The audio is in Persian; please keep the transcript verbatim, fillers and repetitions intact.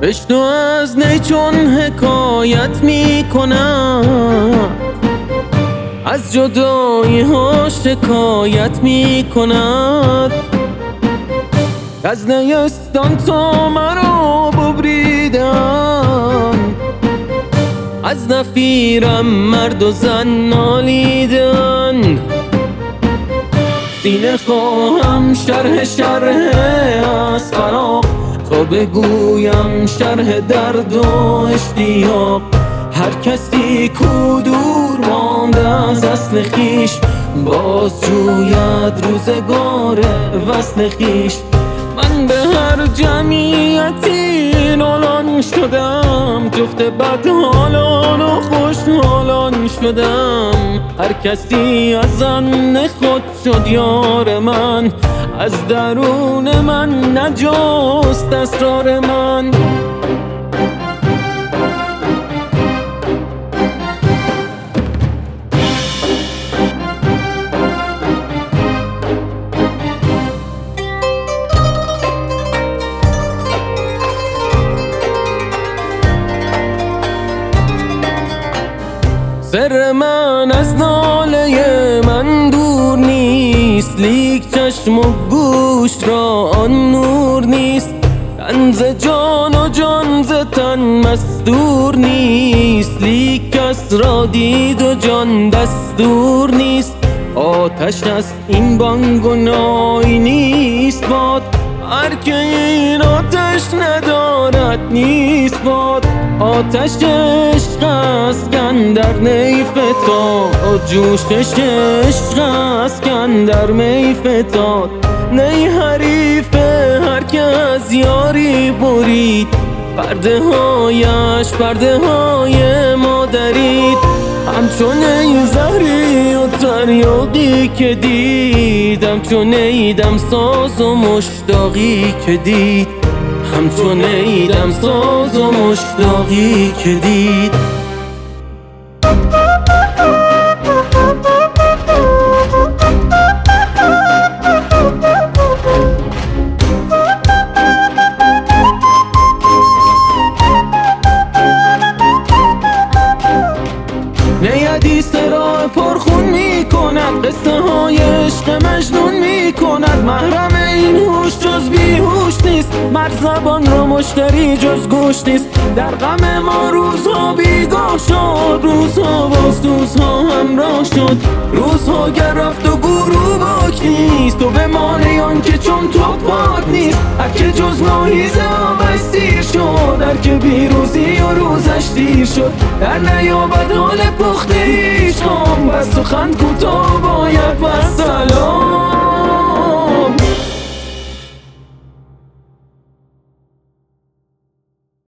بشنو از نی چون حکایت میکنم، از جدایی ها شکایت میکند. از نیستان تا مرا ببریدن، از نفیرم مرد و زن نالیدن. سینه خواهم شرح شرح از فراق، تا بگویم شرح درد و اشتیاق. هر کسی کو دور مانده از اصل خیش، باز جوید روزگار وصل خیش. من به هر جمعیتی نالان شدم، جفت بدحالان و خوشحالان شدم. هر کسی از ظن خود شد یار من، از درون من نجست اسرار من. سر من از ناله من دور نیست، لیک چشم و گوش را آن نور نیست. تن ز جان و جان ز تن مستور نیست، لیک کس را دید و جان دستور نیست. آتش است این بانگ و نای نیست باد، هر که این آتش ندارد نیست باد. آتش عشق است کاندر نی فتاد، جوشش عشق است کاندر می فتاد. نی حریف هر که از یاری برید، پرده هایش پرده های ما درید. همچون نی زهری و تریاقی که دید، همچون نی دمساز و مشتاقی که دید، همچون نی دمساز و مشتاقی که دید. نی حدیث را پرخون می کند، قصه های عشق مجنون می کند. محرم این هوش جز بیهوش نیست، مرد زبان را مشتری جز گوش نیست. در غم ما روزها بیگاه شد، روزها باز دوزها همراه شد. روزها گر رفت و گروه باک نیست، تو بمانی آن که چون تو پاک نیست. هر که جز ناهیزه آبش سیر شد، هر که بیروزی و روزش دیر شد. در نیابد حال پخته هیچ هم، بس سخن کوتاه باید و سلام.